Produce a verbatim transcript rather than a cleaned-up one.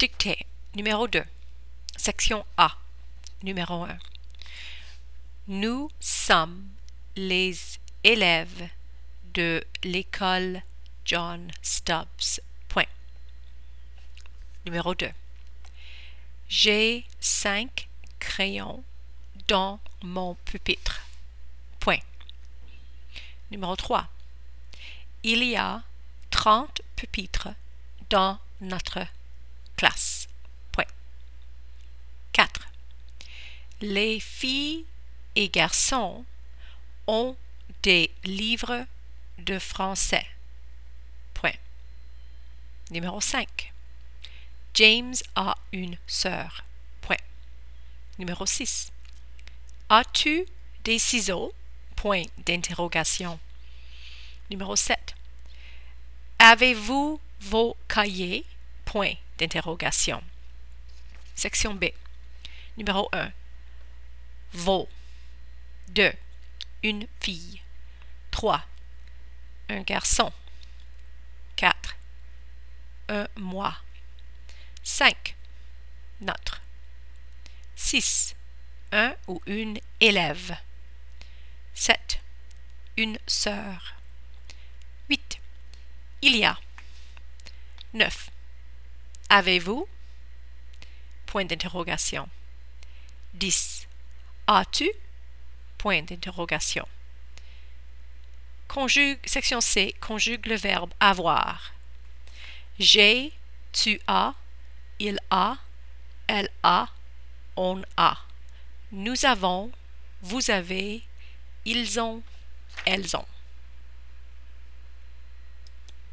Dictée. Numéro deux. Section A. Numéro un. Nous sommes les élèves de l'école John Stubbs. Point. Numéro deux. J'ai cinq crayons dans mon pupitre. Point. Numéro trois. Il y a trente pupitres dans notre classe. Point. quatre. Les filles et garçons ont des livres de français. Point. Numéro cinq. James a une sœur. Point. Numéro six. As-tu des ciseaux? Point d'interrogation. Numéro sept. Avez-vous vos cahiers? Point d'interrogation. Section B. Numéro un. Vos. deux. Une fille. trois. Un garçon. quatre. Un mois. cinq. Notre. six. Un ou une élève. sept. Une sœur. huit. Il y a. neuf. Avez-vous? Point d'interrogation. dix. As-tu? Point d'interrogation. Conjugue, section C, conjugue le verbe avoir. J'ai, tu as, il a, elle a, on a. Nous avons, vous avez, ils ont, elles ont.